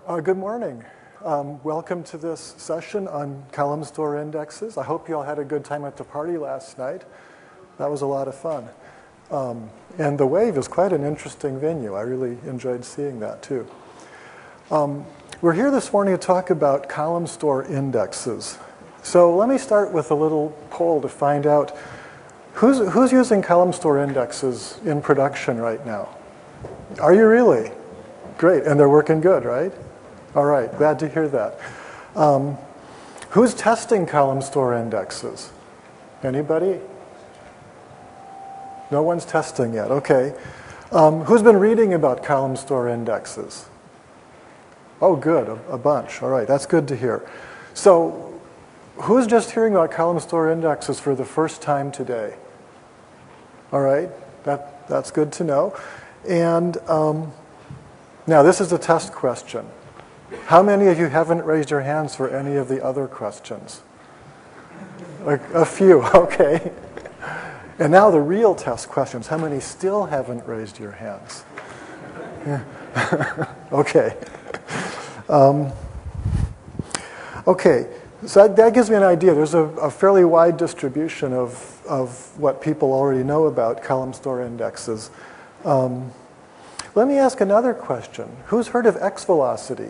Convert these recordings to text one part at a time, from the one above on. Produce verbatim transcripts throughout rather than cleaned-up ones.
Uh, good morning. Um, welcome to this session on column store indexes. I hope you all had a good time at the party last night. That was a lot of fun. Um, and the Wave is quite an interesting venue. I really enjoyed seeing that too. Um, we're here this morning to talk about column store indexes. So let me start with a little poll to find out who's, who's using column store indexes in production right now. Are you really? Great, and they're working good, right? All right, glad to hear that. Um, who's testing column store indexes? Anybody? No one's testing yet, okay. Um, who's been reading about column store indexes? Oh, good, a, a bunch. All right, that's good to hear. So who's just hearing about column store indexes for the first time today? All right, that, that's good to know. And um, now this is a test question. How many of you haven't raised your hands for any of the other questions? A, a few, okay. And now the real test questions. How many still haven't raised your hands? Yeah. Okay. Um, okay, so that, that gives me an idea. There's a, a fairly wide distribution of, of what people already know about column store indexes. Um, let me ask another question. Who's heard of X velocity?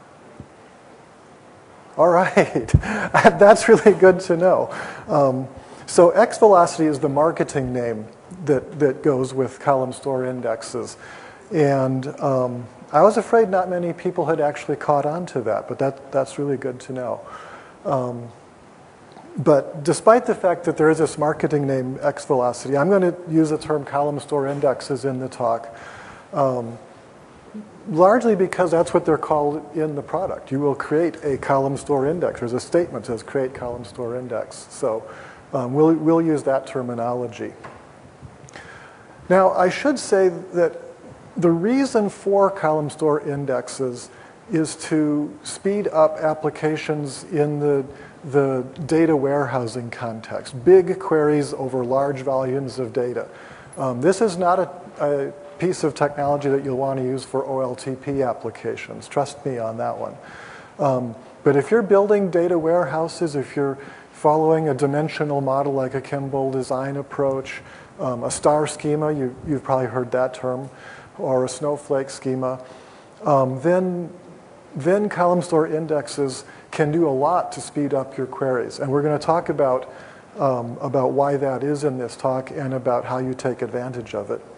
All right, that's really good to know. Um, so X velocity is the marketing name that, that goes with column store indexes. And um, I was afraid not many people had actually caught on to that, but that, that's really good to know. Um, but despite the fact that there is this marketing name X velocity, I'm going to use the term column store indexes in the talk. Um, Largely because that's what they're called in the product. You will create a column store index. There's a statement that says create column store index. So um, we'll, we'll use that terminology. Now, I should say that the reason for column store indexes is to speed up applications in the, the data warehousing context. Big queries over large volumes of data. Um, this is not a, a piece of technology that you'll want to use for O L T P applications. Trust me on that one. Um, but if you're building data warehouses, if you're following a dimensional model like a Kimball design approach, um, a star schema, you, you've probably heard that term, or a snowflake schema, um, then, then column store indexes can do a lot to speed up your queries. And we're going to talk about, um, about why that is in this talk and about how you take advantage of it.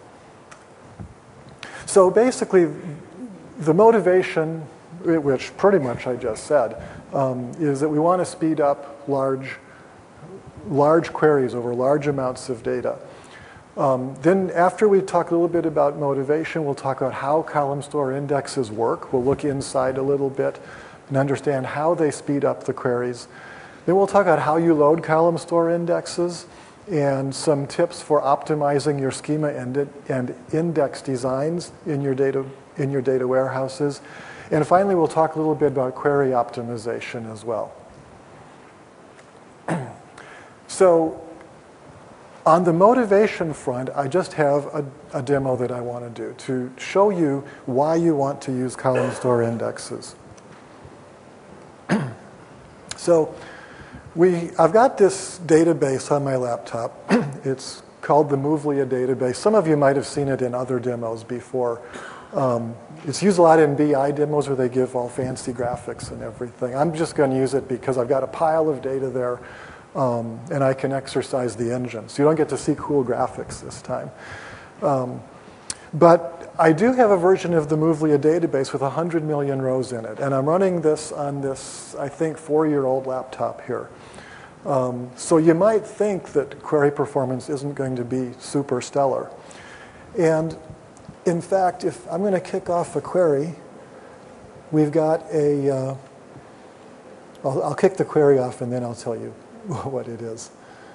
So basically, the motivation, which pretty much I just said, um, is that we want to speed up large, large queries over large amounts of data. Um, then after we talk a little bit about motivation, we'll talk about how column store indexes work. We'll look inside a little bit and understand how they speed up the queries. Then we'll talk about how you load column store indexes and some tips for optimizing your schema and, and index designs in your data in your data warehouses. And finally, we'll talk a little bit about query optimization as well. So on the motivation front, I just have a, a demo that I want to do to show you why you want to use column store indexes. So We, I've got this database on my laptop. It's called the Movlia database. Some of you might have seen it in other demos before. Um, it's used a lot in B I demos where they give all fancy graphics and everything. I'm just going to use it because I've got a pile of data there, um, and I can exercise the engine. So you don't get to see cool graphics this time. Um, but I do have a version of the Movlia database with one hundred million rows in it. And I'm running this on this, I think, four-year-old laptop here. Um, so you might think that query performance isn't going to be super stellar. And in fact, if I'm going to kick off a query, we've got a, uh, I'll, I'll kick the query off and then I'll tell you what it is.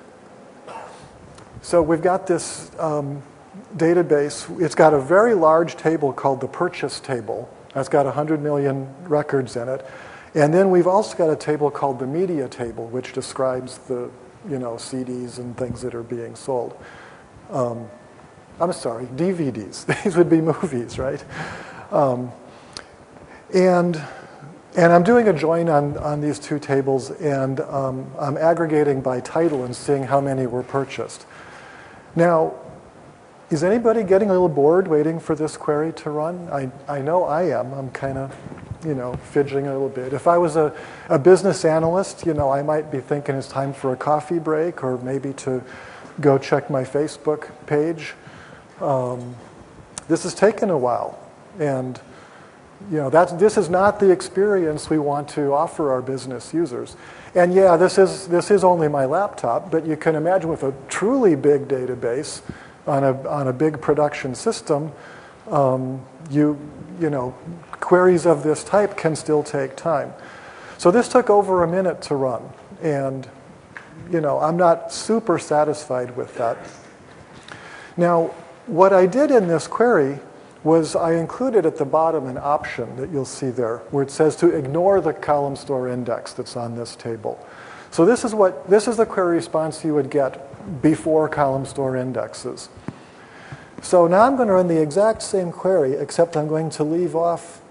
So we've got this um, database. It's got a very large table called the purchase table. That's got one hundred million records in it. And then we've also got a table called the media table, which describes the, you know, C Ds and things that are being sold. Um, I'm sorry, D V Ds. These would be movies, right? Um, And, and I'm doing a join on, on these two tables, and um, I'm aggregating by title and seeing how many were purchased. Now, is anybody getting a little bored waiting for this query to run? I, I know I am. I'm kind of, you know, fidgeting a little bit. If I was a, a business analyst, you know, I might be thinking it's time for a coffee break or maybe to go check my Facebook page. Um, this has taken a while. And, you know, that's, this is not the experience we want to offer our business users. And yeah, this is, this is only my laptop, but you can imagine with a truly big database, on a, on a big production system, um, you, you know, queries of this type can still take time. So this took over a minute to run, and you know, I'm not super satisfied with that. Now, what I did in this query was I included at the bottom an option that you'll see there, where it says to ignore the column store index that's on this table. So this is what this is the query response you would get before column store indexes. So now I'm going to run the exact same query, except I'm going to leave off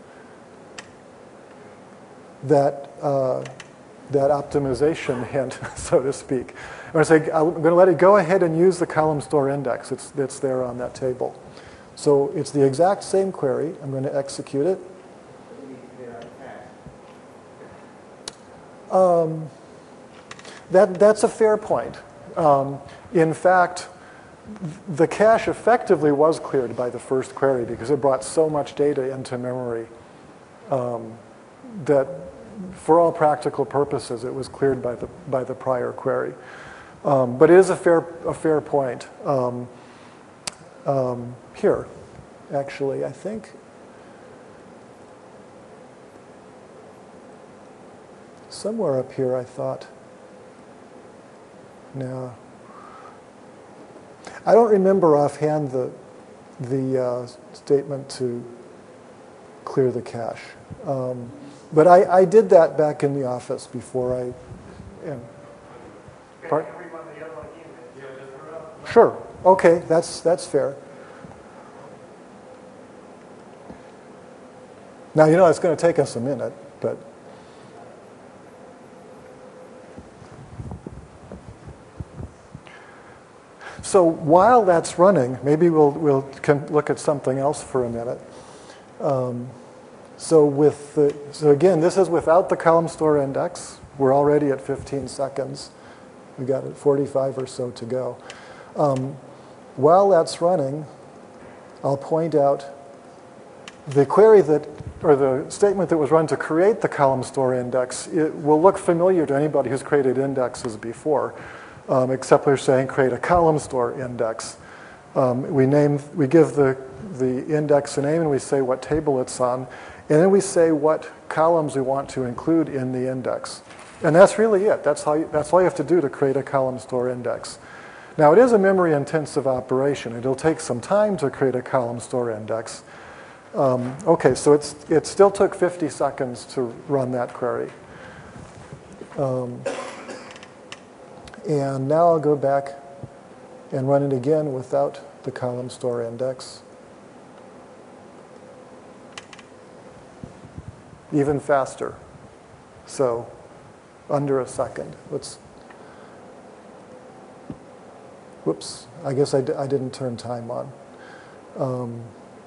that, uh, that optimization hint, so to speak. I'm going to say, I'm going to let it go ahead and use the column store index that's, that's there on that table. So it's the exact same query. I'm going to execute it. Um, that, that's a fair point. Um, in fact, the cache effectively was cleared by the first query because it brought so much data into memory um, that for all practical purposes it was cleared by the, by the prior query. Um, but it is a fair, a fair point. Um, um, here, actually, I think. Somewhere up here I thought, no. I don't remember offhand the, the uh, statement to clear the cache. Um, but I, I did that back in the office before I... Yeah. Part? Sure. Okay, that's, that's fair. Now, you know, it's going to take us a minute, but... So while that's running, maybe we'll, we'll can look at something else for a minute. Um, so with the, so again, this is without the column store index. We're already at fifteen seconds. We got it forty-five or so to go. Um, while that's running, I'll point out the query that, or the statement that was run to create the column store index. It will look familiar to anybody who's created indexes before. Um, except we're saying create a column store index. Um, we name, we give the, the index a name and we say what table it's on, and then we say what columns we want to include in the index. And that's really it. That's, how you, that's all you have to do to create a column store index. Now it is a memory intensive operation. It'll take some time to create a column store index. Um, okay, so it's, it still took fifty seconds to run that query. Um, And now I'll go back and run it again without the column store index. Even faster. So under a second. Let's, whoops, I guess I, d I didn't turn time on. Um,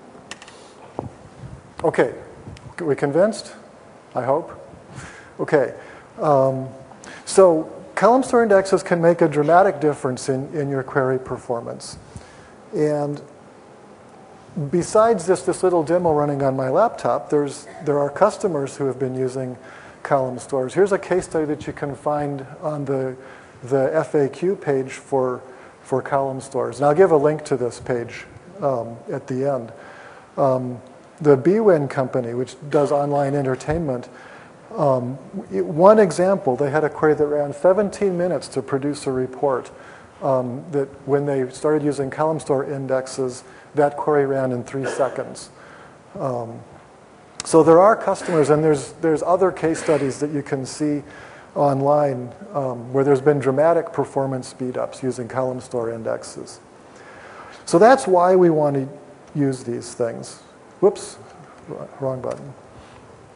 okay, are we convinced? I hope. Okay, um, so column store indexes can make a dramatic difference in, in your query performance. And besides this, this little demo running on my laptop, there's, there are customers who have been using column stores. Here's a case study that you can find on the, the F A Q page for, for column stores. And I'll give a link to this page um, at the end. Um, the bwin company, which does online entertainment, Um, one example, they had a query that ran seventeen minutes to produce a report. Um, that when they started using column store indexes, that query ran in three seconds. Um, so there are customers, and there's, there's other case studies that you can see online um, where there's been dramatic performance speed-ups using column store indexes. So that's why we want to use these things. Whoops, wrong button.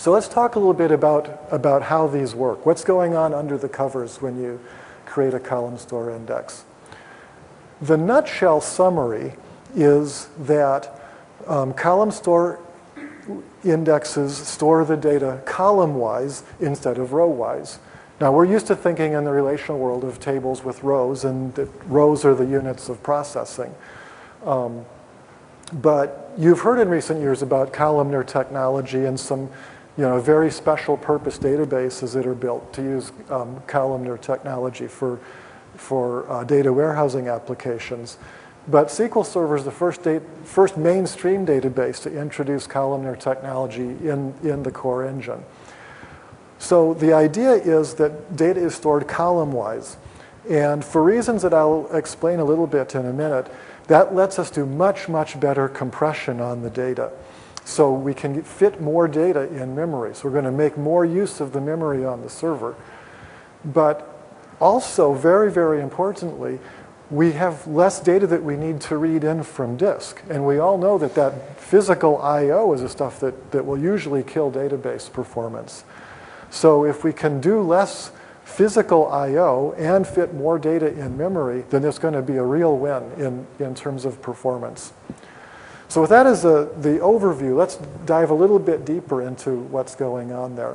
So let's talk a little bit about, about how these work. What's going on under the covers when you create a column store index? The nutshell summary is that um, column store indexes store the data column-wise instead of row-wise. Now, we're used to thinking in the relational world of tables with rows, and that rows are the units of processing. Um, but you've heard in recent years about columnar technology and some you know, very special purpose databases that are built to use um, columnar technology for, for uh, data warehousing applications. But S Q L Server is the first, date, first mainstream database to introduce columnar technology in, in the core engine. So the idea is that data is stored column-wise. And for reasons that I'll explain a little bit in a minute, that lets us do much, much better compression on the data. So we can fit more data in memory. So we're going to make more use of the memory on the server. But also, very, very importantly, we have less data that we need to read in from disk. And we all know that that physical I O is the stuff that, that will usually kill database performance. So if we can do less physical I O and fit more data in memory, then it's going to be a real win in, in terms of performance. So with that as a, the overview, let's dive a little bit deeper into what's going on there.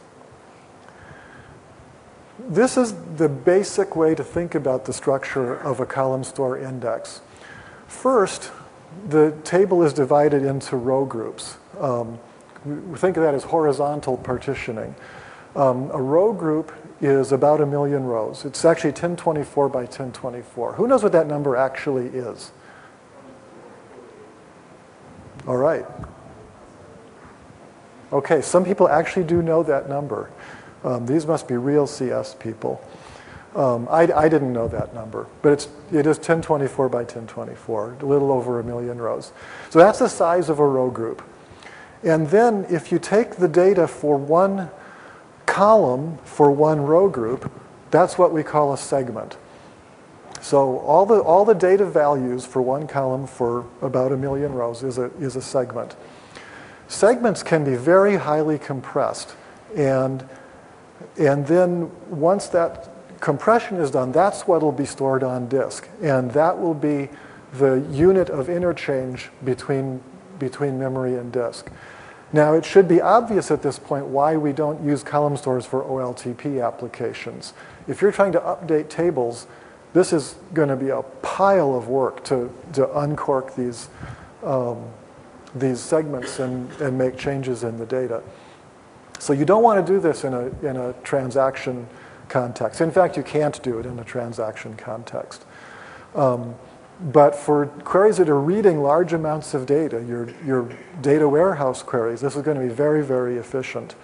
This is the basic way to think about the structure of a column store index. First, the table is divided into row groups. Um, we think of that as horizontal partitioning. Um, a row group is about a million rows. It's actually ten twenty-four by ten twenty-four. Who knows what that number actually is? All right. Okay, some people actually do know that number. Um, these must be real C S people. Um, I, I didn't know that number, but it's, it is ten twenty-four by ten twenty-four, a little over a million rows. So that's the size of a row group. And then if you take the data for one column for one row group, that's what we call a segment. So all the, all the data values for one column for about a million rows is a, is a segment. Segments can be very highly compressed. And, and then once that compression is done, that's what will be stored on disk. And that will be the unit of interchange between, between memory and disk. Now, it should be obvious at this point why we don't use column stores for O L T P applications. If you're trying to update tables, this is going to be a pile of work to, to uncork these, um, these segments and, and make changes in the data. So you don't want to do this in a, in a transaction context. In fact, you can't do it in a transaction context. Um, but for queries that are reading large amounts of data, your, your data warehouse queries, this is going to be very, very efficient.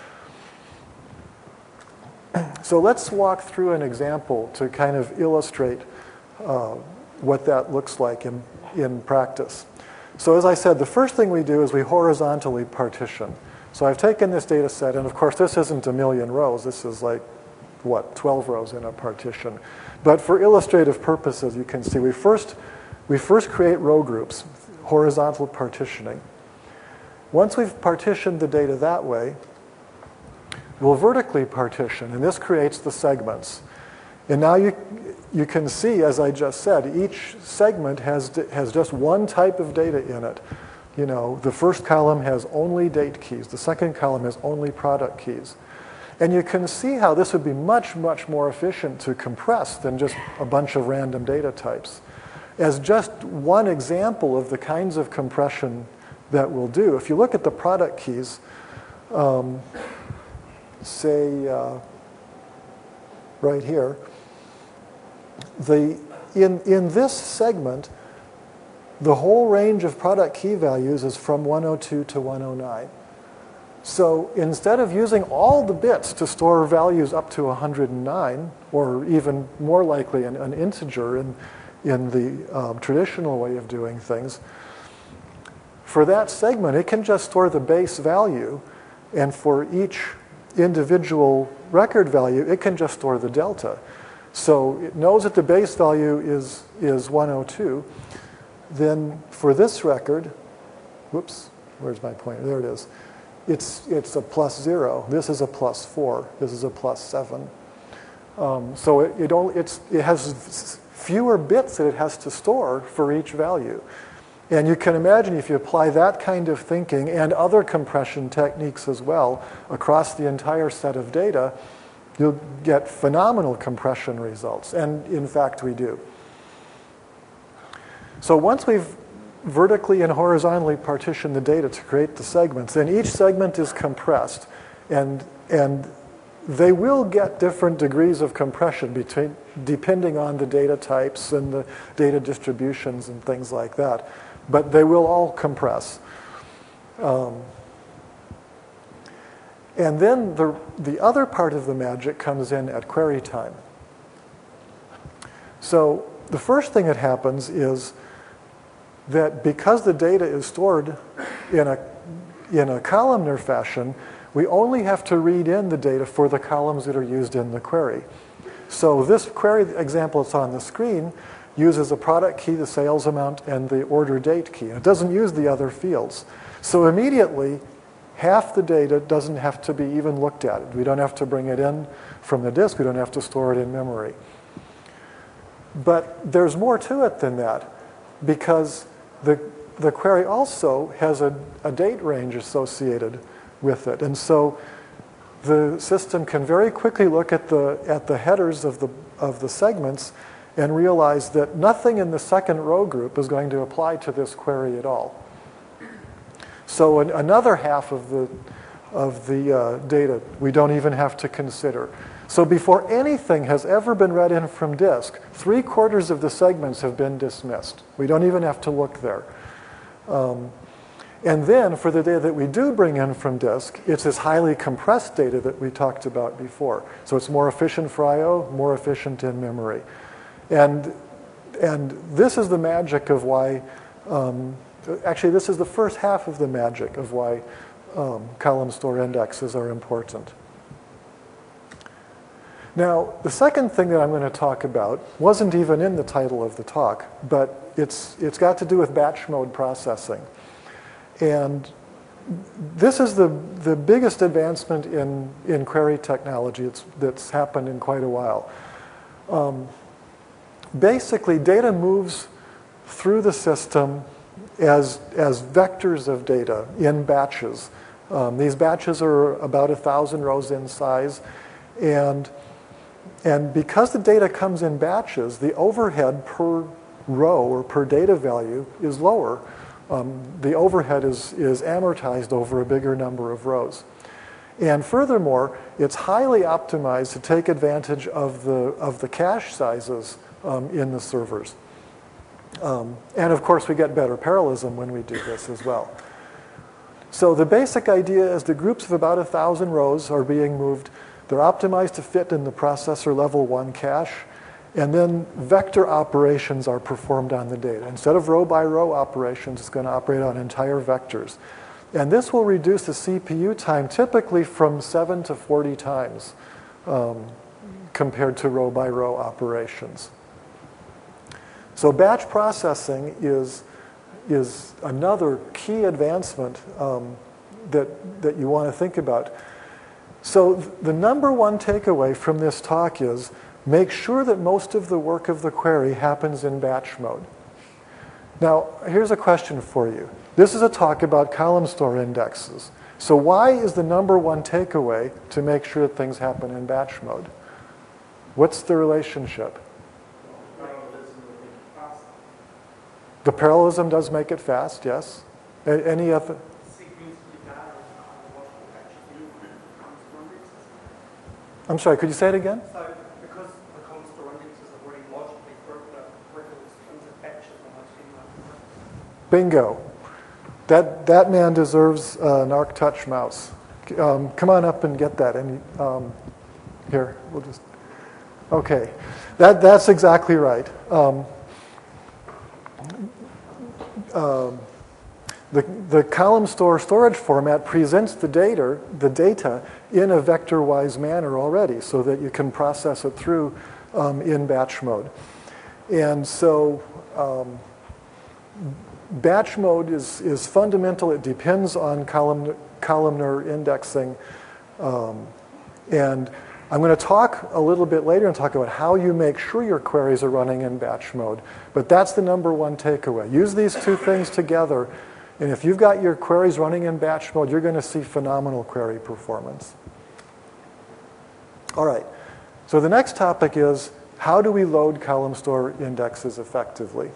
So let's walk through an example to kind of illustrate uh, what that looks like in, in practice. So as I said, the first thing we do is we horizontally partition. So I've taken this data set, and of course this isn't a million rows. This is like, what, twelve rows in a partition. But for illustrative purposes, you can see we first, we first create row groups, horizontal partitioning. Once we've partitioned the data that way, we'll vertically partition, and this creates the segments. And now you, you can see, as I just said, each segment has, has just one type of data in it. You know, the first column has only date keys. The second column has only product keys. And you can see how this would be much, much more efficient to compress than just a bunch of random data types. As just one example of the kinds of compression that we'll do, if you look at the product keys, um, say uh, right here, the, in, in this segment, the whole range of product key values is from one oh two to one oh nine. So instead of using all the bits to store values up to one hundred nine, or even more likely an, an integer in, in the um, traditional way of doing things, for that segment, it can just store the base value, and for each individual record value, it can just store the delta. So it knows that the base value is, is one oh two. Then for this record, whoops, where's my pointer? There it is. it's, it's a plus zero. This is a plus four. This is a plus seven. Um, so it, it, only, it's, it has fewer bits that it has to store for each value. And you can imagine if you apply that kind of thinking and other compression techniques as well across the entire set of data, you'll get phenomenal compression results. And in fact, we do. So once we've vertically and horizontally partitioned the data to create the segments, then each segment is compressed. And, and they will get different degrees of compression between, depending on the data types and the data distributions and things like that. But they will all compress. Um, and then the, the other part of the magic comes in at query time. So the first thing that happens is that because the data is stored in a, in a columnar fashion, we only have to read in the data for the columns that are used in the query. So this query example that's on the screen uses a product key, the sales amount, and the order date key. It doesn't use the other fields. So immediately, half the data doesn't have to be even looked at. We don't have to bring it in from the disk. We don't have to store it in memory. But there's more to it than that, because the, the query also has a, a date range associated with it. And so the system can very quickly look at the, at the headers of the, of the segments and realize that nothing in the second row group is going to apply to this query at all. So an, another half of the, of the uh, data we don't even have to consider. So before anything has ever been read in from disk, three quarters of the segments have been dismissed. We don't even have to look there. Um, and then for the data that we do bring in from disk, it's this highly compressed data that we talked about before. So it's more efficient for I O, more efficient in memory. And, and this is the magic of why, um, actually this is the first half of the magic of why um, column store indexes are important. Now, the second thing that I'm going to talk about wasn't even in the title of the talk, but it's, it's got to do with batch mode processing. And this is the, the biggest advancement in, in query technology it's, that's happened in quite a while. Um, Basically, data moves through the system as, as vectors of data in batches. Um, these batches are about one thousand rows in size. And, and because the data comes in batches, the overhead per row or per data value is lower. Um, the overhead is, is amortized over a bigger number of rows. And furthermore, it's highly optimized to take advantage of the, of the cache sizes Um, in the servers. Um, and of course, we get better parallelism when we do this as well. So the basic idea is the groups of about one thousand rows are being moved. They're optimized to fit in the processor level one cache. And then vector operations are performed on the data. Instead of row-by-row operations, it's going to operate on entire vectors. And this will reduce the C P U time typically from seven to forty times um, compared to row-by-row operations. So batch processing is, is another key advancement um, that, that you want to think about. So th the number one takeaway from this talk is make sure that most of the work of the query happens in batch mode. Now, here's a question for you. This is a talk about column store indexes. So why is the number one takeaway to make sure that things happen in batch mode? What's the relationship? The parallelism does make it fast, yes. A- any other? I'm sorry, could you say it again? So, because the column store indexes are very logically grouped up records into batches almost in one. Bingo. That, that man deserves uh, an Arc Touch mouse. Um, come on up and get that. And um, here, we'll just. Okay, that, that's exactly right. Um, um, the, the column store storage format presents the data, the data in a vector-wise manner already so that you can process it through um, in batch mode. And so um, batch mode is, is fundamental. It depends on column, columnar indexing. Um, and I'm going to talk a little bit later and talk about how you make sure your queries are running in batch mode. But that's the number one takeaway. Use these two things together. And if you've got your queries running in batch mode, you're going to see phenomenal query performance. All right. So the next topic is, how do we load column store indexes effectively?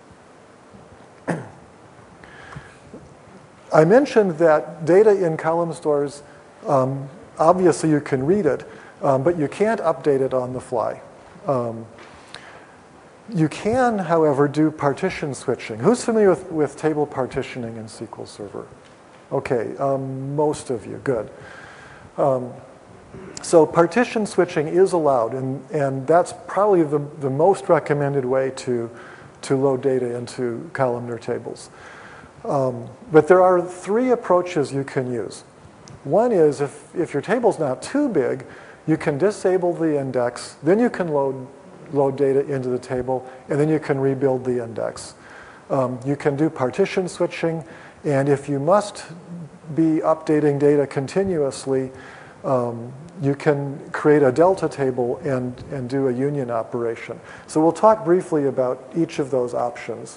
I mentioned that data in column stores, um, obviously you can read it, um, but you can't update it on the fly. Um, you can, however, do partition switching. Who's familiar with, with table partitioning in S Q L Server? Okay, um, most of you, good. Um, so partition switching is allowed, and, and that's probably the, the most recommended way to, to load data into columnar tables. Um, but there are three approaches you can use. One is if, if your table's not too big, you can disable the index, then you can load, load data into the table, and then you can rebuild the index. Um, you can do partition switching, and if you must be updating data continuously, um, you can create a delta table and, and do a union operation. So we'll talk briefly about each of those options.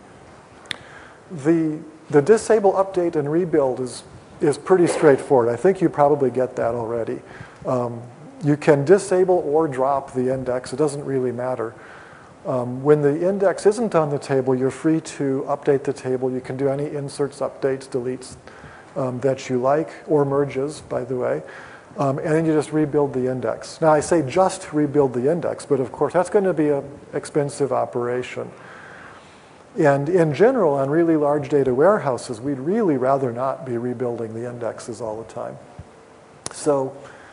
The, the disable, update, and rebuild is, is pretty straightforward. I think you probably get that already. Um, you can disable or drop the index. It doesn't really matter. Um, when the index isn't on the table, you're free to update the table. You can do any inserts, updates, deletes um, that you like, or merges, by the way. Um, and then you just rebuild the index. Now, I say just rebuild the index, but of course, that's going to be an expensive operation. And in general, on really large data warehouses, we'd really rather not be rebuilding the indexes all the time. So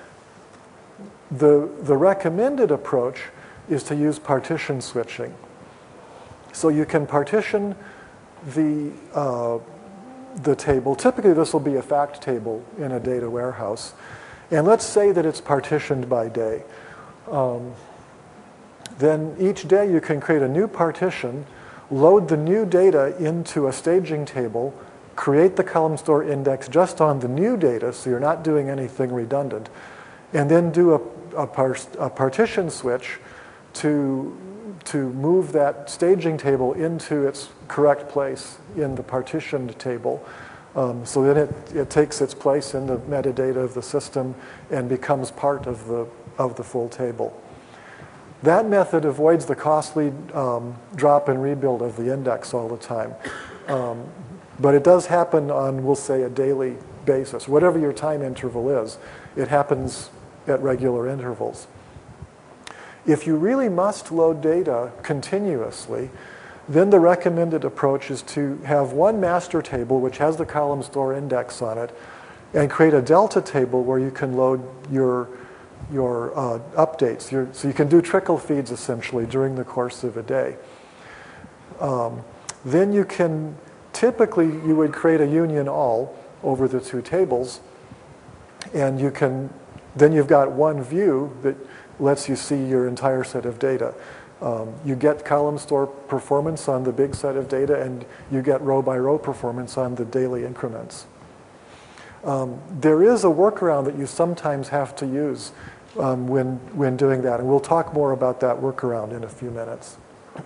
the, the recommended approach is to use partition switching. So you can partition the, uh, the table. Typically, this will be a fact table in a data warehouse. And let's say that it's partitioned by day. Um, then each day you can create a new partition, load the new data into a staging table, create the column store index just on the new data, so you're not doing anything redundant, and then do a, a, par a partition switch to, to move that staging table into its correct place in the partitioned table. Um, so then it, it takes its place in the metadata of the system and becomes part of the, of the full table. That method avoids the costly um, drop and rebuild of the index all the time. Um, but it does happen on, we'll say, a daily basis. Whatever your time interval is, it happens at regular intervals. If you really must load data continuously, then the recommended approach is to have one master table which has the column store index on it, and create a delta table where you can load your your uh, updates. Your, so you can do trickle feeds essentially during the course of a day. Um, then you can, typically you would create a union all over the two tables, and you can, then you've got one view that lets you see your entire set of data. Um, you get column store performance on the big set of data, and you get row by row performance on the daily increments. Um, there is a workaround that you sometimes have to use um, when, when doing that, and we'll talk more about that workaround in a few minutes.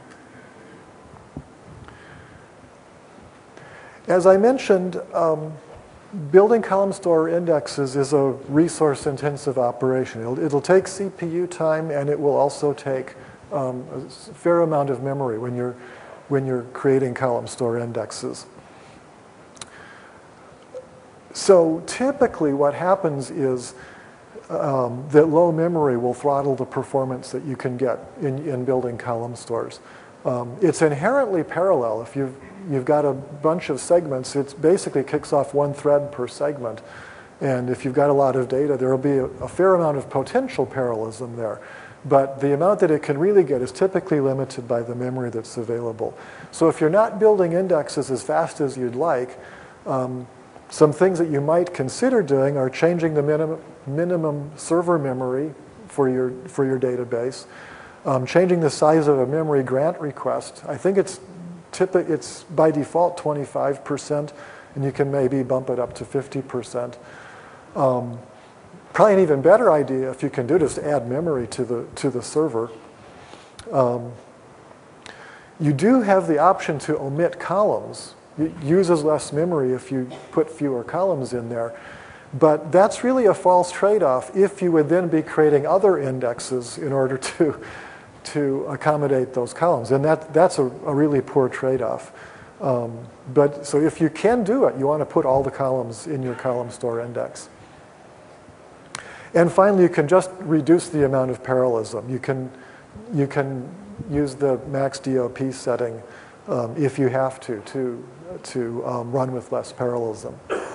As I mentioned, um, building column store indexes is a resource-intensive operation. It'll, it'll take C P U time, and it will also take um, a fair amount of memory when you're, when you're creating column store indexes. So typically what happens is um, that low memory will throttle the performance that you can get in, in building column stores. Um, it's inherently parallel. If you've, you've got a bunch of segments, it basically kicks off one thread per segment. And if you've got a lot of data, there will be a, a fair amount of potential parallelism there. But the amount that it can really get is typically limited by the memory that's available. So if you're not building indexes as fast as you'd like, um, some things that you might consider doing are changing the minimum, minimum server memory for your, for your database, um, changing the size of a memory grant request. I think it's typically, it's by default twenty-five percent, and you can maybe bump it up to fifty percent. Um, probably an even better idea, if you can do it, is to add memory to the, to the server. Um, you do have the option to omit columns. It uses less memory if you put fewer columns in there. But that's really a false trade-off if you would then be creating other indexes in order to, to accommodate those columns. And that, that's a, a really poor trade-off. Um, but so if you can do it, you want to put all the columns in your column store index. And finally, you can just reduce the amount of parallelism. You can, you can use the max D O P setting um, if you have to, to, to um, run with less parallelism.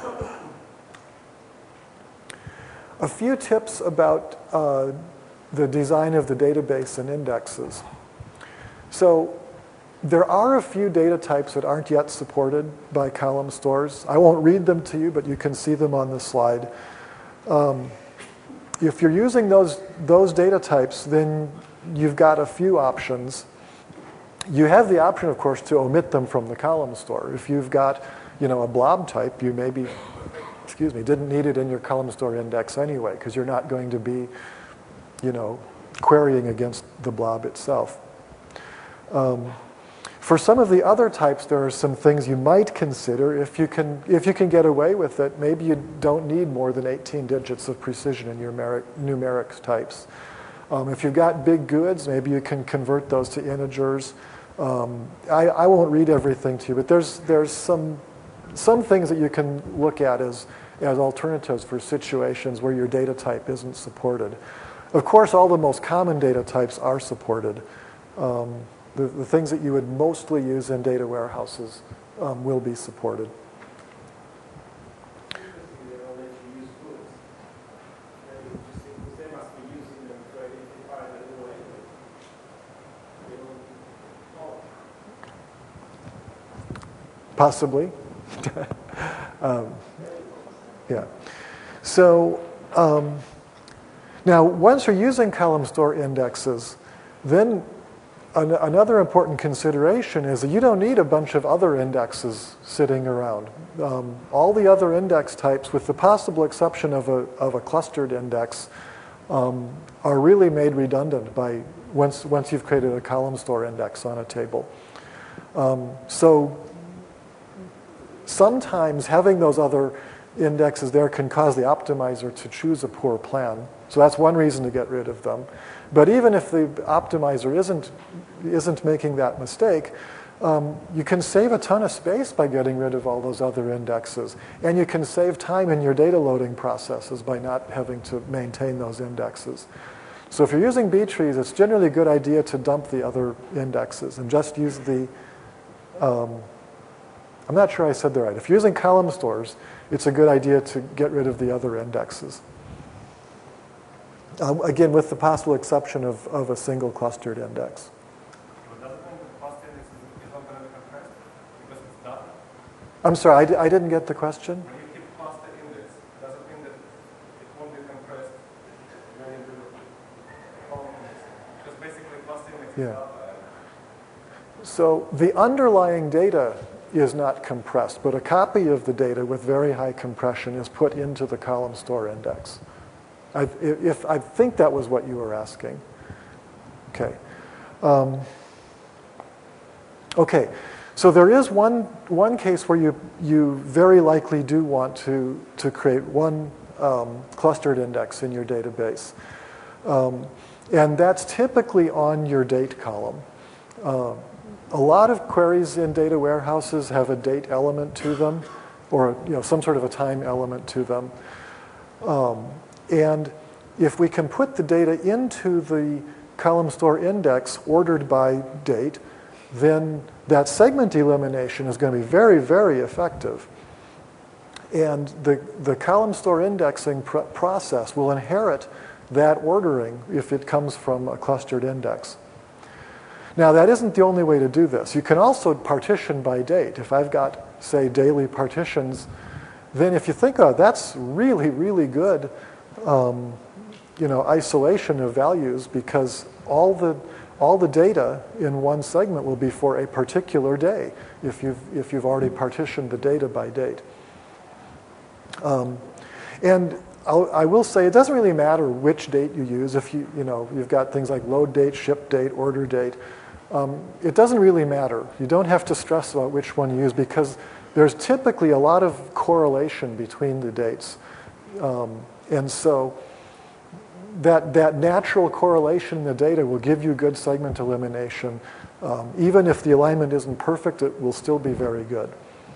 A few tips about uh, the design of the database and indexes. So there are a few data types that aren't yet supported by column stores. I won't read them to you, but you can see them on the slide. Um, if you're using those, those data types, then you've got a few options. You have the option, of course, to omit them from the column store. If you've got, you know, a blob type, you maybe, excuse me, didn't need it in your column store index anyway, because you're not going to be, you know, querying against the blob itself. Um, for some of the other types, there are some things you might consider. If you can, if you can get away with it, maybe you don't need more than eighteen digits of precision in your numeric, numeric types. Um, if you've got big goods, maybe you can convert those to integers. Um, I, I won't read everything to you, but there's, there's some, some things that you can look at as, as alternatives for situations where your data type isn't supported. Of course, all the most common data types are supported. Um, the, the things that you would mostly use in data warehouses um, will be supported. Possibly. um, yeah. So um, now, once you're using column store indexes, then an another important consideration is that you don't need a bunch of other indexes sitting around. Um, all the other index types, with the possible exception of a, of a clustered index, um, are really made redundant by once, once you've created a column store index on a table. Um, so sometimes having those other indexes there can cause the optimizer to choose a poor plan. So that's one reason to get rid of them. But even if the optimizer isn't, isn't making that mistake, um, you can save a ton of space by getting rid of all those other indexes. And you can save time in your data loading processes by not having to maintain those indexes. So if you're using B trees, it's generally a good idea to dump the other indexes and just use the, um, I'm not sure I said that right. If you're using column stores, it's a good idea to get rid of the other indexes. Um, again, with the possible exception of, of a single clustered index. But does it mean that the cluster index is not going to be compressed because it's data? I'm sorry, I, d I didn't get the question. When you keep cluster index, does it mean that it won't be compressed when you do the column index? Because basically cluster index is Yeah. data. So the underlying data is not compressed, but a copy of the data with very high compression is put into the column store index. I, if, I think that was what you were asking. Okay. Um, okay. So there is one, one case where you, you very likely do want to, to create one um, clustered index in your database. Um, and that's typically on your date column. Uh, a lot of queries in data warehouses have a date element to them, or you know, some sort of a time element to them. Um, and if we can put the data into the column store index ordered by date, then that segment elimination is going to be very, very effective. And the, the column store indexing pr process will inherit that ordering if it comes from a clustered index. Now, that isn't the only way to do this. You can also partition by date. If I've got, say, daily partitions, then if you think, oh, that's really, really good um, you know, isolation of values, because all the, all the data in one segment will be for a particular day if you've, if you've already partitioned the data by date. Um, and I'll, I will say it doesn't really matter which date you use. If you, you know, you've got things like load date, ship date, order date. Um, it doesn't really matter. You don't have to stress about which one you use because there's typically a lot of correlation between the dates. Um, and so that, that natural correlation in the data will give you good segment elimination. Um, even if the alignment isn't perfect, it will still be very good.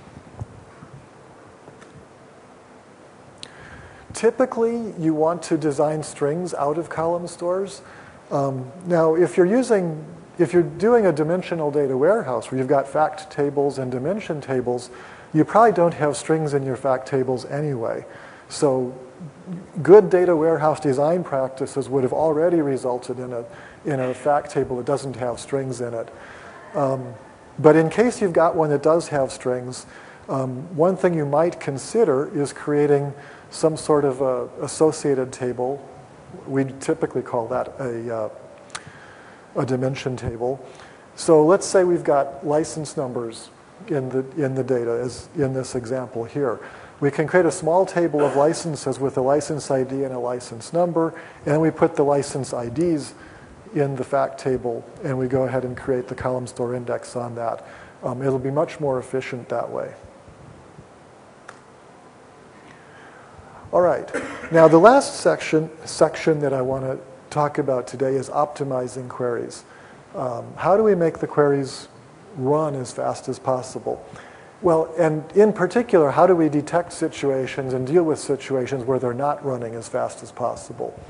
Typically, you want to design strings out of column stores. Um, now, if you're using, if you're doing a dimensional data warehouse where you've got fact tables and dimension tables, you probably don't have strings in your fact tables anyway. So good data warehouse design practices would have already resulted in a, in a fact table that doesn't have strings in it. Um, but in case you've got one that does have strings, um, one thing you might consider is creating some sort of a associated table. We typically call that a, uh, a dimension table. So let's say we've got license numbers in the, in the data, as in this example here. We can create a small table of licenses with a license I D and a license number, and we put the license I Ds in the fact table, and we go ahead and create the column store index on that. Um, it'll be much more efficient that way. All right. Now, the last section, section that I want to talk about today is optimizing queries. Um, how do we make the queries run as fast as possible? Well, and in particular, how do we detect situations and deal with situations where they're not running as fast as possible?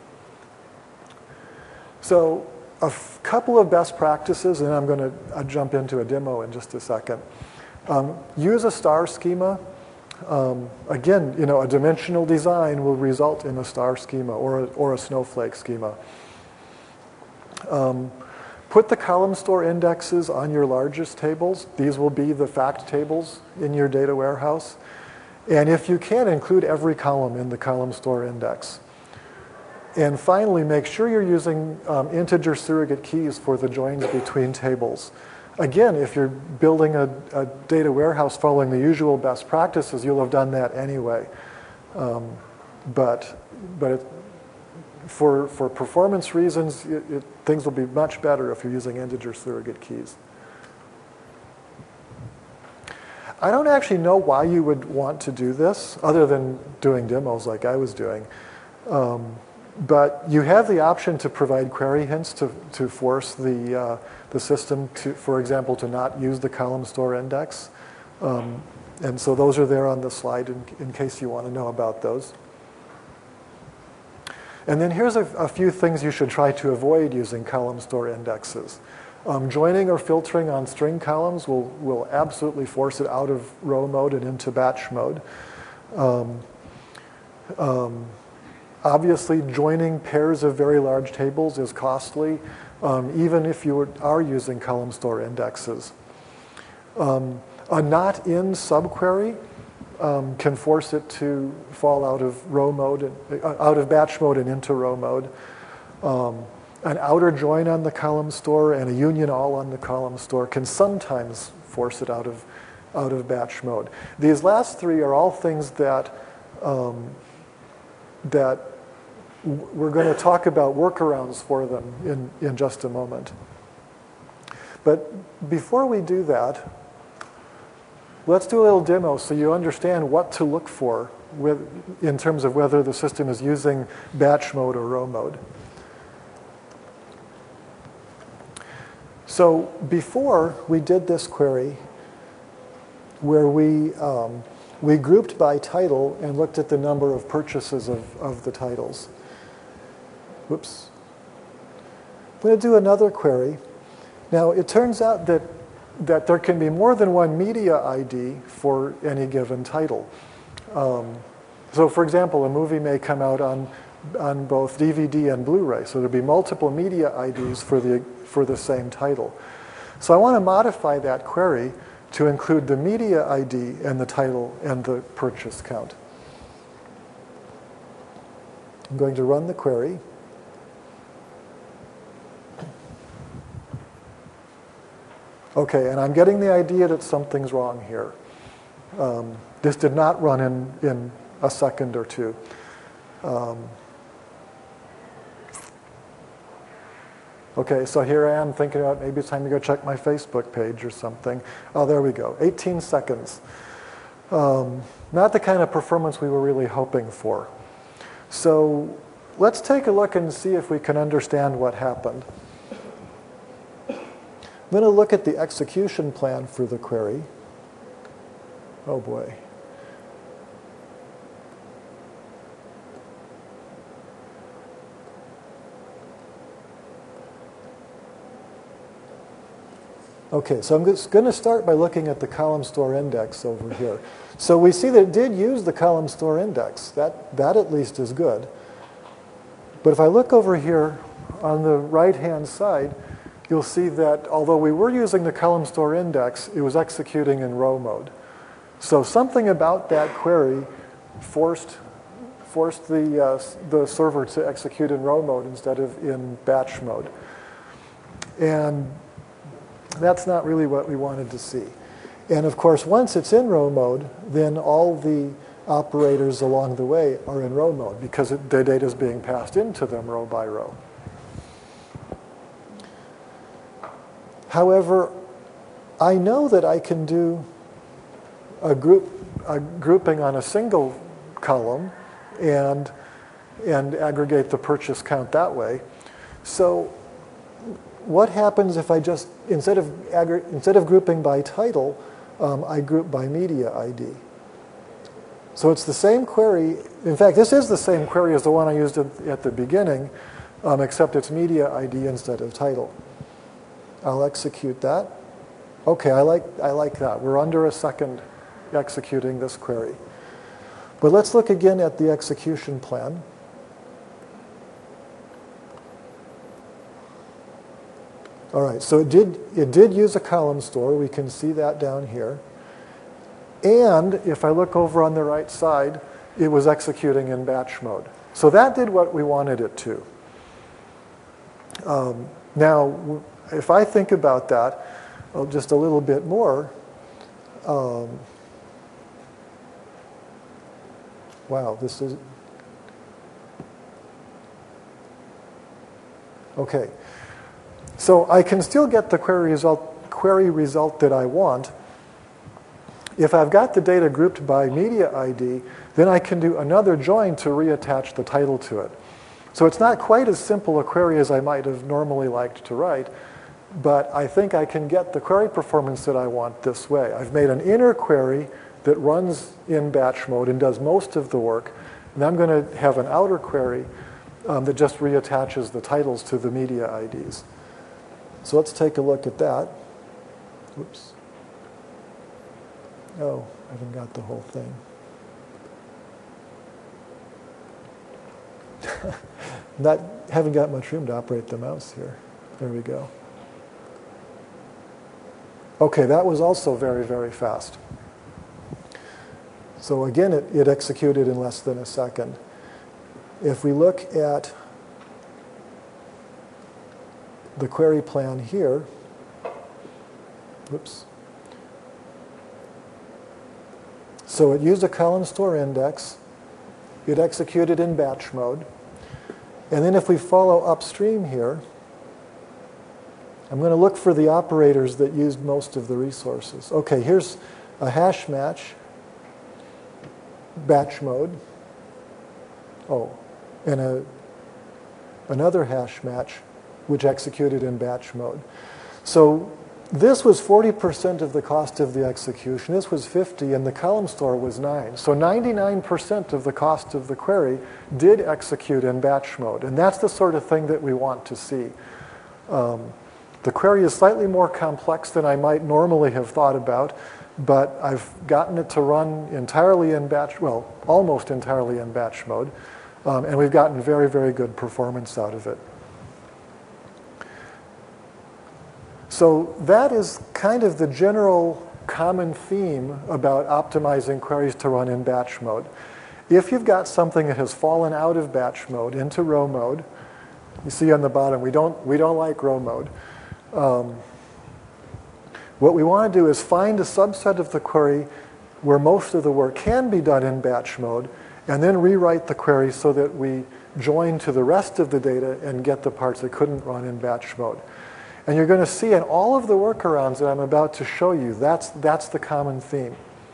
So a f- couple of best practices, and I'm going to I'll jump into a demo in just a second. Um, use a star schema. Um, again, you know, a dimensional design will result in a star schema or a, or a snowflake schema. Um, put the column store indexes on your largest tables. These will be the fact tables in your data warehouse. And if you can, include every column in the column store index. And finally, make sure you're using um, integer surrogate keys for the joins between tables. Again, if you're building a, a data warehouse following the usual best practices, you'll have done that anyway. Um, but but it, for, for performance reasons, it, it, things will be much better if you're using integer surrogate keys. I don't actually know why you would want to do this, other than doing demos like I was doing. Um, But you have the option to provide query hints to, to force the, uh, the system, to, for example, to not use the column store index. Um, and so those are there on the slide in, in case you want to know about those. And then here's a, a few things you should try to avoid using column store indexes. Um, joining or filtering on string columns will, will absolutely force it out of row mode and into batch mode. Um, um, Obviously, joining pairs of very large tables is costly, um, even if you are using column store indexes. Um, a not in subquery um, can force it to fall out of row mode, and, uh, out of batch mode and into row mode. Um, an outer join on the column store and a union all on the column store can sometimes force it out of out of batch mode. These last three are all things that. Um, that we're going to talk about workarounds for them in, in just a moment. But before we do that, let's do a little demo so you understand what to look for with, in terms of whether the system is using batch mode or row mode. So before we did this query where we um, We grouped by title and looked at the number of purchases of, of the titles. Whoops. I'm going to do another query. Now, it turns out that, that there can be more than one media I D for any given title. Um, so, for example, a movie may come out on, on both D V D and Blu-ray. So there'll be multiple media I Ds for the, for the same title. So I want to modify that query to include the media I D and the title and the purchase count. I'm going to run the query. Okay, and I'm getting the idea that something's wrong here. Um, this did not run in, in a second or two. Um, okay, so here I am thinking about maybe it's time to go check my Facebook page or something. Oh, there we go, eighteen seconds. Um, not the kind of performance we were really hoping for. So let's take a look and see if we can understand what happened. I'm going to look at the execution plan for the query. Oh boy. Okay, so I'm just going to start by looking at the column store index over here. So we see that it did use the column store index. That, that at least is good. But if I look over here on the right-hand side, you'll see that although we were using the column store index, it was executing in row mode. So something about that query forced, forced the, uh, the server to execute in row mode instead of in batch mode. And that's not really what we wanted to see. And of course, once it's in row mode, then all the operators along the way are in row mode because it, the data is being passed into them row by row. However, I know that I can do a group, a grouping on a single column and, and aggregate the purchase count that way. So what happens if I just, instead of, instead of grouping by title, um, I group by media I D? So it's the same query. In fact, this is the same query as the one I used at, at the beginning, um, except it's media I D instead of title. I'll execute that. Okay, I like, I like that. We're under a second executing this query. But let's look again at the execution plan. All right, so it did, it did use a column store. We can see that down here. And if I look over on the right side, it was executing in batch mode. So that did what we wanted it to. Um, now, if I think about that well, just a little bit more, um, wow, this is, okay. So I can still get the query result, query result that I want. If I've got the data grouped by media I D, then I can do another join to reattach the title to it. So it's not quite as simple a query as I might have normally liked to write, but I think I can get the query performance that I want this way. I've made an inner query that runs in batch mode and does most of the work, and I'm going to have an outer query um, that just reattaches the titles to the media I Ds. So let's take a look at that. Oops. Oh, I haven't got the whole thing. Not, haven't got much room to operate the mouse here. There we go. Okay, that was also very, very fast. So again, it, it executed in less than a second. If we look at the query plan here, whoops. So it used a column store index. It executed in batch mode. And then if we follow upstream here, I'm going to look for the operators that used most of the resources. Okay, here's a hash match, batch mode. Oh, and a, another hash match, which executed in batch mode. So this was forty percent of the cost of the execution. This was fifty, and the column store was nine. So ninety-nine percent of the cost of the query did execute in batch mode. And that's the sort of thing that we want to see. Um, the query is slightly more complex than I might normally have thought about, but I've gotten it to run entirely in batch, well, almost entirely in batch mode. Um, and we've gotten very, very good performance out of it. So that is kind of the general common theme about optimizing queries to run in batch mode. If you've got something that has fallen out of batch mode into row mode, you see on the bottom, we don't, we don't like row mode. Um, What we want to do is find a subset of the query where most of the work can be done in batch mode, and then rewrite the query so that we join to the rest of the data and get the parts that couldn't run in batch mode. And you're going to see in all of the workarounds that I'm about to show you, that's, that's the common theme.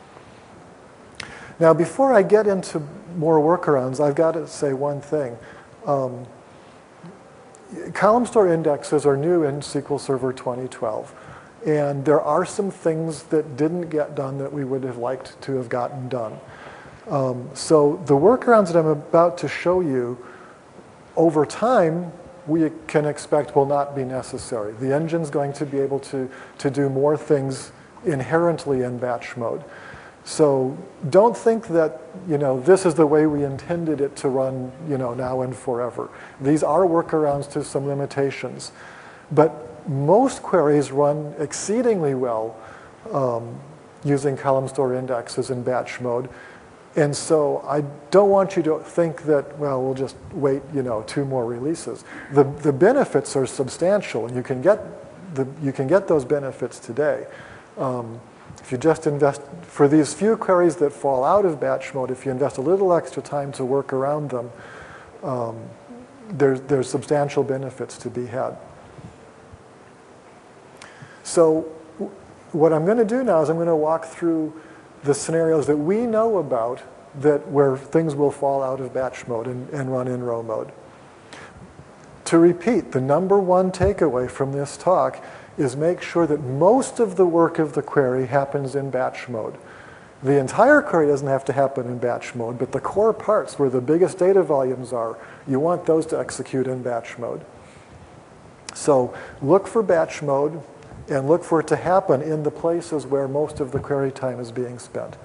Now, before I get into more workarounds, I've got to say one thing. Um, column store indexes are new in S Q L Server twenty twelve. And there are some things that didn't get done that we would have liked to have gotten done. Um, so the workarounds that I'm about to show you, over time, we can expect will not be necessary. The engine's going to be able to, to do more things inherently in batch mode. So don't think that, you know, this is the way we intended it to run, you know, now and forever. These are workarounds to some limitations. But most queries run exceedingly well um, using column store indexes in batch mode. And so I don't want you to think that, well, we'll just wait, you know, two more releases. The, the benefits are substantial, and you can get, the, you can get those benefits today. Um, if you just invest, for these few queries that fall out of batch mode, if you invest a little extra time to work around them, um, there's, there's substantial benefits to be had. So what I'm going to do now is I'm going to walk through the scenarios that we know about that where things will fall out of batch mode and, and run in row mode. To repeat, the number one takeaway from this talk is make sure that most of the work of the query happens in batch mode. The entire query doesn't have to happen in batch mode, but the core parts where the biggest data volumes are, you want those to execute in batch mode. So look for batch mode, and look for it to happen in the places where most of the query time is being spent.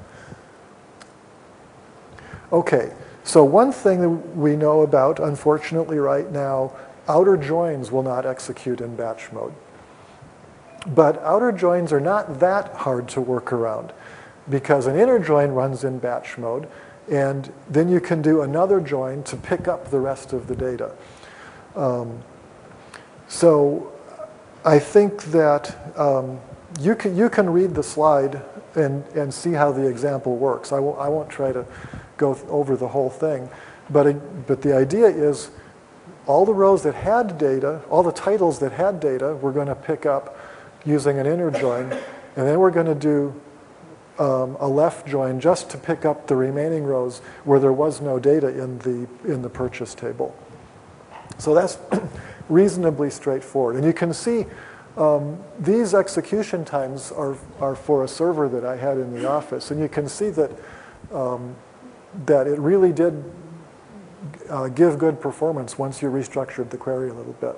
Okay, so one thing that we know about, unfortunately right now, outer joins will not execute in batch mode. But outer joins are not that hard to work around, because an inner join runs in batch mode, and then you can do another join to pick up the rest of the data. Um, so I think that um, you can, you can read the slide and, and see how the example works. I won't, I won't try to go over the whole thing. But, it, but the idea is all the rows that had data, all the titles that had data, we're going to pick up using an inner join. And then we're going to do um, a left join just to pick up the remaining rows where there was no data in the, in the purchase table. So that's reasonably straightforward. And you can see um, these execution times are, are for a server that I had in the office. And you can see that, um, that it really did uh, give good performance once you restructured the query a little bit.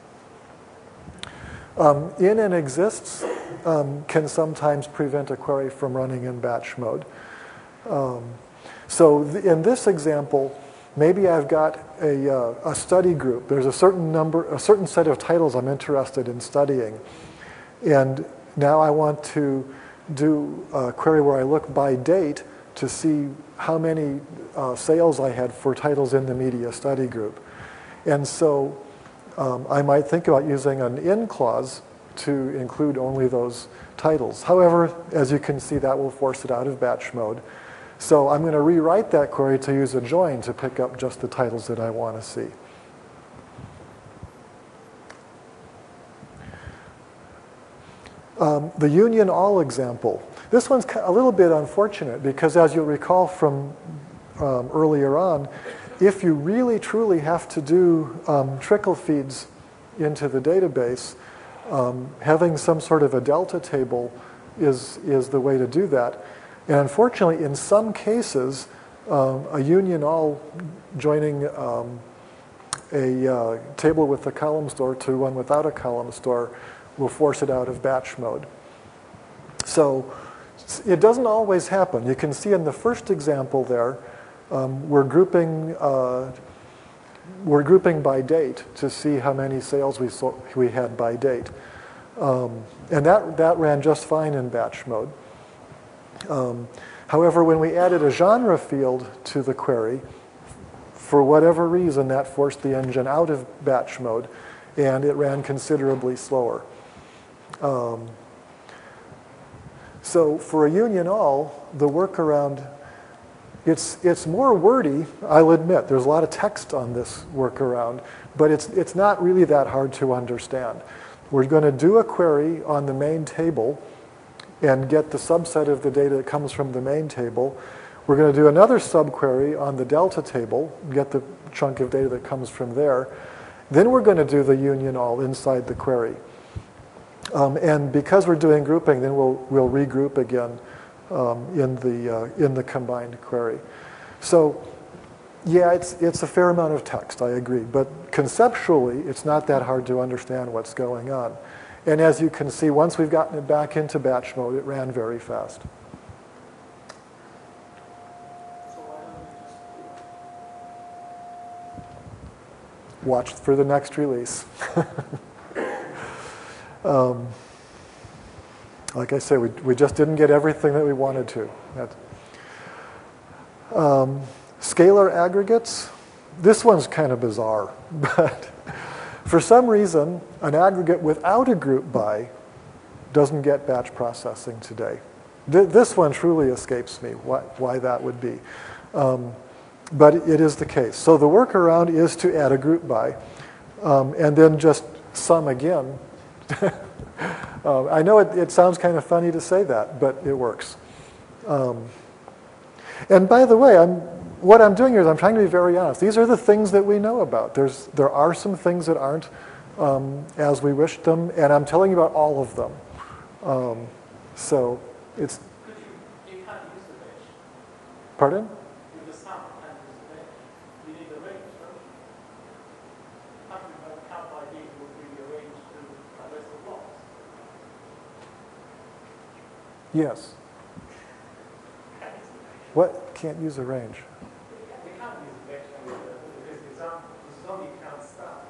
Um, in and exists um, can sometimes prevent a query from running in batch mode. Um, so th in this example, maybe I've got a, uh, a study group. There's a certain number, a certain set of titles I'm interested in studying. And now I want to do a query where I look by date to see how many uh, sales I had for titles in the media study group. And so um, I might think about using an in clause to include only those titles. However, as you can see, that will force it out of batch mode. So I'm going to rewrite that query to use a join to pick up just the titles that I want to see. Um, the union all example. This one's a little bit unfortunate because, as you'll recall from um, earlier on, if you really truly have to do um, trickle feeds into the database, um, having some sort of a delta table is, is the way to do that. And unfortunately, in some cases, um, a union all joining um, a uh, table with a column store to one without a column store will force it out of batch mode. So it doesn't always happen. You can see in the first example there, um, we're grouping uh, we're grouping by date to see how many sales we saw, we had by date, um, and that that ran just fine in batch mode. Um, however, when we added a genre field to the query, for whatever reason, that forced the engine out of batch mode, and it ran considerably slower. Um, So for a union all, the workaround, it's, it's more wordy, I'll admit. There's a lot of text on this workaround, but it's, it's not really that hard to understand. We're going to do a query on the main table and get the subset of the data that comes from the main table. We're going to do another subquery on the delta table, get the chunk of data that comes from there. Then we're going to do the union all inside the query. Um, and because we're doing grouping, then we'll, we'll regroup again um, in, the, uh, in the combined query. So yeah, it's, it's a fair amount of text, I agree. But conceptually, it's not that hard to understand what's going on. And as you can see, once we've gotten it back into batch mode, it ran very fast. Watch for the next release. um, like I say, we, we just didn't get everything that we wanted to. That, um, scalar aggregates. This one's kind of bizarre, but for some reason, an aggregate without a group by doesn't get batch processing today. Th this one truly escapes me, why, why that would be. Um, but it is the case. So the workaround is to add a group by, um, and then just sum again. uh, I know it, it sounds kind of funny to say that, but it works. Um, and by the way, I'm What I'm doing here is I'm trying to be very honest. These are the things that we know about. There's, there are some things that aren't um, as we wish them, and I'm telling you about all of them. Um, so it's... Could you, you can't use the range. Pardon? With the sum, you can't use the range. You need the range, don't you? Talking about count by D would be the range to address the blocks. Yes. Can't use the range. What? Can't use a range? We can't use the range with this example. This is only count stuff.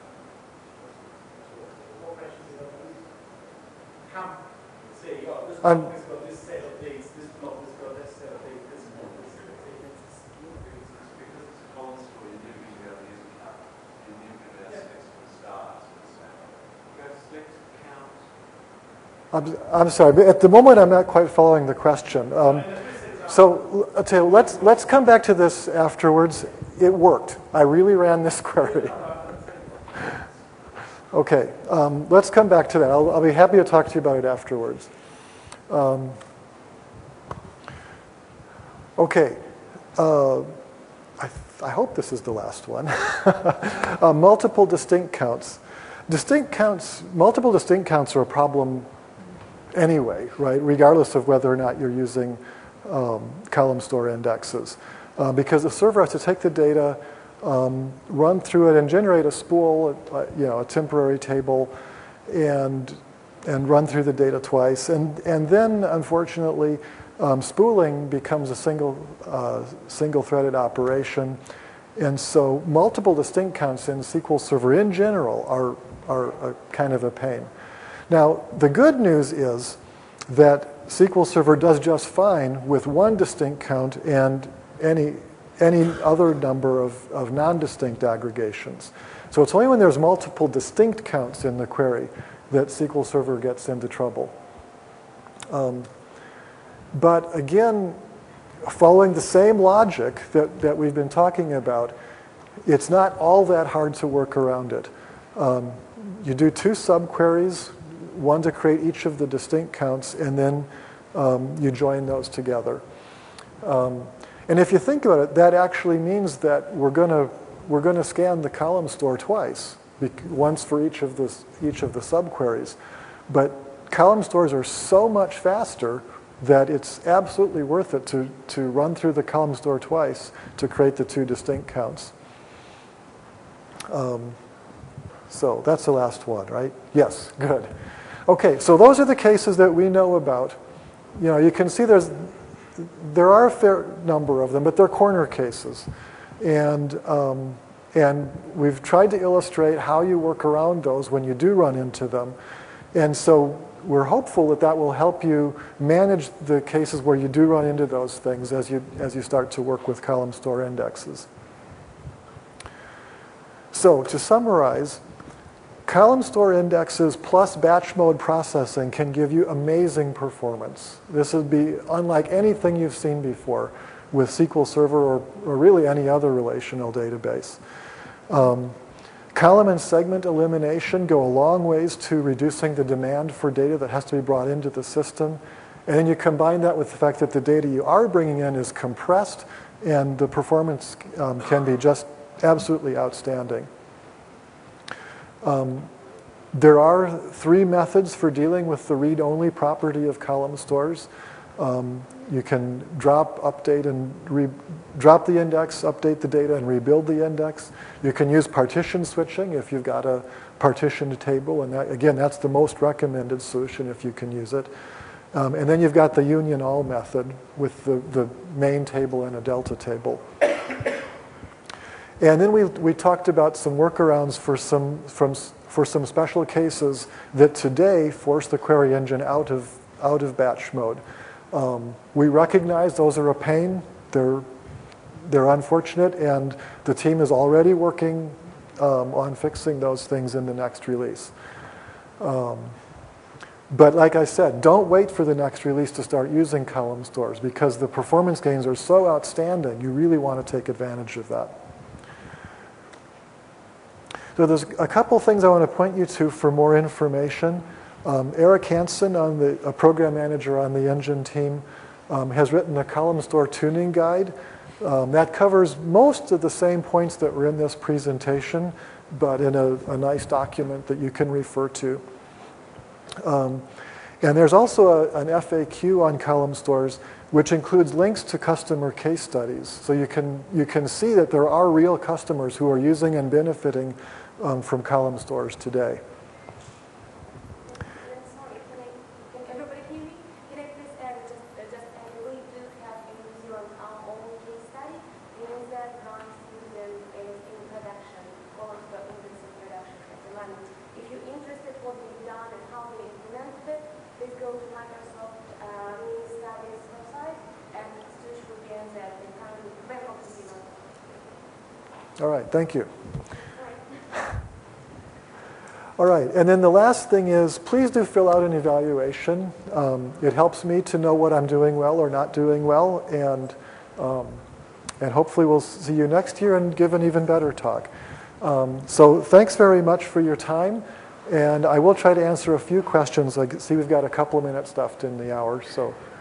What range is it going to use? Can't say, oh, this I'm- block has got this set of dates, this block has got this set of dates, this block has got this set of dates. Because it's a column store, you do usually have to use a count. You do give it six for the stars. You have six counts. I'm, I'm sorry, but at the moment I'm not quite following the question. Um, so I'll tell you, let's, let's come back to this afterwards. It worked. I really ran this query. Okay, um, let's come back to that. I'll, I'll be happy to talk to you about it afterwards. Um, okay, uh, I, I hope this is the last one. uh, multiple distinct counts. Distinct counts, multiple distinct counts are a problem anyway, right? Regardless of whether or not you're using um, column store indexes. Uh, because the server has to take the data, um, run through it and generate a spool, uh, you know, a temporary table, and, and run through the data twice. And, and then, unfortunately, um, spooling becomes a single, uh, single-threaded operation. And so multiple distinct counts in S Q L Server in general are, are a kind of a pain. Now, the good news is that S Q L Server does just fine with one distinct count and any, any other number of, of non-distinct aggregations. So it's only when there's multiple distinct counts in the query that S Q L Server gets into trouble. Um, but again, following the same logic that, that we've been talking about, it's not all that hard to work around it. Um, you do two subqueries, one to create each of the distinct counts, and then um, you join those together. Um, and if you think about it, that actually means that we're going to we're going to scan the column store twice, once for each of the each of the subqueries. But column stores are so much faster that it's absolutely worth it to to run through the column store twice to create the two distinct counts. Um, so that's the last one, right? Yes, good. Okay, so those are the cases that we know about. You know, you can see there's, there are a fair number of them, but they're corner cases. And, um, and we've tried to illustrate how you work around those when you do run into them. And so we're hopeful that that will help you manage the cases where you do run into those things as you, as you start to work with column store indexes. So to summarize, column store indexes plus batch mode processing can give you amazing performance. This would be unlike anything you've seen before with S Q L Server or, or really any other relational database. Um, column and segment elimination go a long ways to reducing the demand for data that has to be brought into the system. And then you combine that with the fact that the data you are bringing in is compressed, and the performance um, can be just absolutely outstanding. Um, there are three methods for dealing with the read-only property of column stores. Um, you can drop, update, and re drop the index, update the data, and rebuild the index. You can use partition switching if you've got a partitioned table, and that, again, that's the most recommended solution if you can use it. Um, and then you've got the union all method with the, the main table and a delta table. And then we, we talked about some workarounds for some, from, for some special cases that today force the query engine out of, out of batch mode. Um, we recognize those are a pain. They're, they're unfortunate, and the team is already working um, on fixing those things in the next release. Um, but like I said, don't wait for the next release to start using column stores, because the performance gains are so outstanding, you really want to take advantage of that. So there's a couple things I want to point you to for more information. Um, Eric Hansen, on the, a program manager on the Engine team, um, has written a column store tuning guide. Um, that covers most of the same points that were in this presentation, but in a, a nice document that you can refer to. Um, and there's also a, an F A Q on column stores, which includes links to customer case studies. So you can, you can see that there are real customers who are using and benefiting um, from column stores today. Sorry, can, I, can everybody hear me? Can I please add just, uh, just add, we do have in New Zealand our own case study, means that runs using is in production, column store index in production at the moment. If you're interested what we've done and how we implemented it, please go to Microsoft uh, Case Studies website, and Stush will be in there. They can very often be on. All right, thank you. All right, and then the last thing is, please do fill out an evaluation. Um, it helps me to know what I'm doing well or not doing well, and, um, and hopefully we'll see you next year and give an even better talk. Um, so thanks very much for your time, and I will try to answer a few questions. I see we've got a couple of minutes left in the hour, so.